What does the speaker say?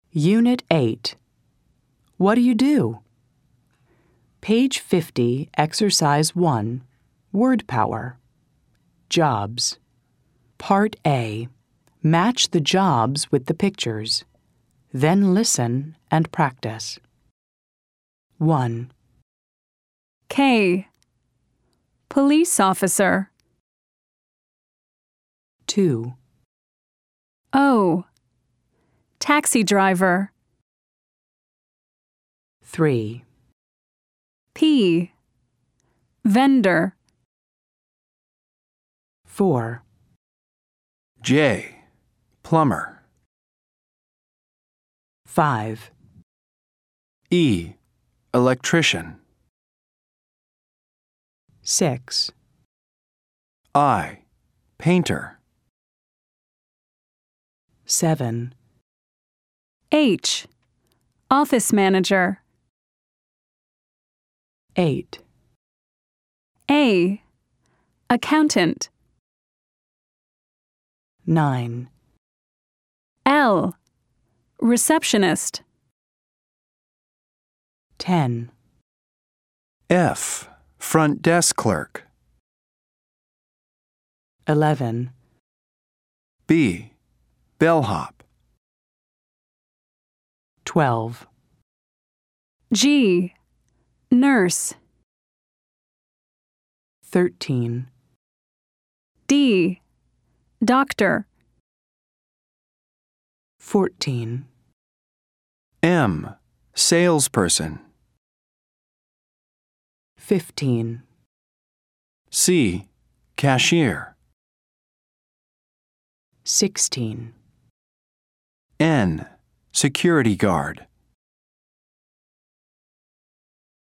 Unit 8. What do you do? Page 50, Exercise 1, Word Power. Jobs. Part A. Match the jobs with the pictures. Then listen and practice. 1, K. Police officer. 2, O. Taxi driver. 3, P. Vendor. 4, J. Plumber. 5, E. Electrician. 6, I. Painter. 7, H. Office manager. 8, A. Accountant. 9, L. Receptionist. 10, F. Front desk clerk. 11, B. Bellhop. 12, G. Nurse. 13, D. Doctor. 14, M. Salesperson. 15, C. Cashier. 16, N. Security guard.